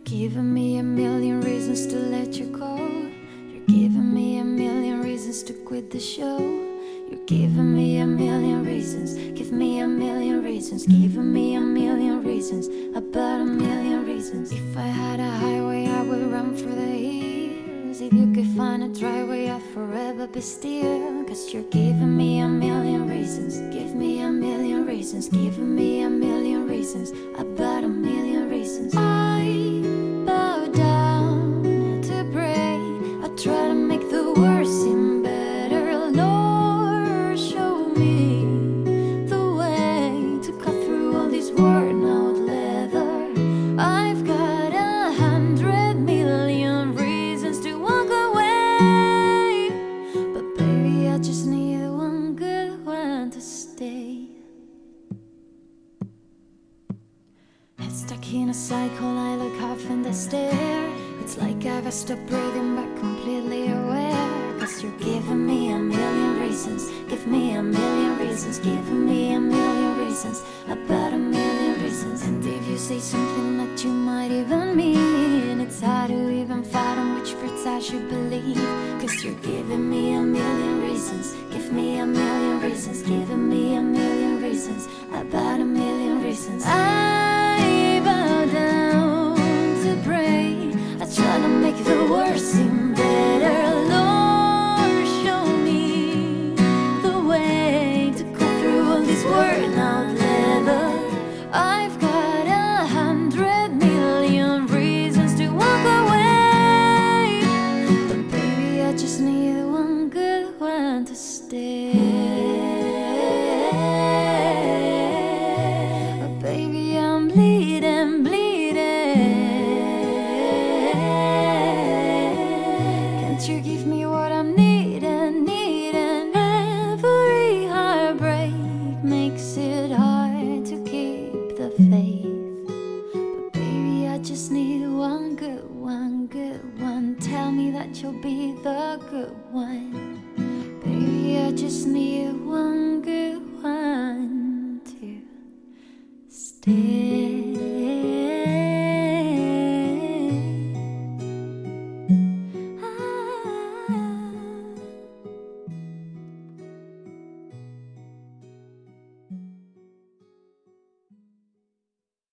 giving me a million reasons to let you go. You're giving me a million reasons to quit the show. You're giving me a million reasons. Give me a million reasons. Giving me a million reasons. About a million reasons. If I had a highway, I would run for the hills. If you could find a dry way, I'd forever be still. Cause you're giving me a million reasons. Give me a million reasons. Giving me a million reasons. About a million reasons. I bow down to pray. I try to make the worst seem better. Lord, show me the way to cut through all this worn out leather. I've got 100 million reasons to walk away, but baby, I just need one good one to stay. Head stuck in a cycle, I look off in the stare. It's like I've stopped breathing but completely aware. Cause you're giving me a million reasons. Give me a million reasons. Giving me a million reasons. About a million reasons. And if you say something that you might even mean, it's hard to even fathom which parts I should believe. Cause you're giving me a million reasons. Give me a million reasons. Giving me a million reasons. About a million reasons. I bow down to pray. I try to make the worst seem better. Lord, show me the way to cut through all this worn out leather. I've got 100 million reasons to walk away, but baby, I just need one good one to stay. But baby, I'm bleeding, bleeding. Can't you give me what I'm needing, needing? Every heartbreak makes it hard to keep the faith, but baby, I just need one good one, good one. Tell me that you'll be the good one. Baby, I just need one good one to stay.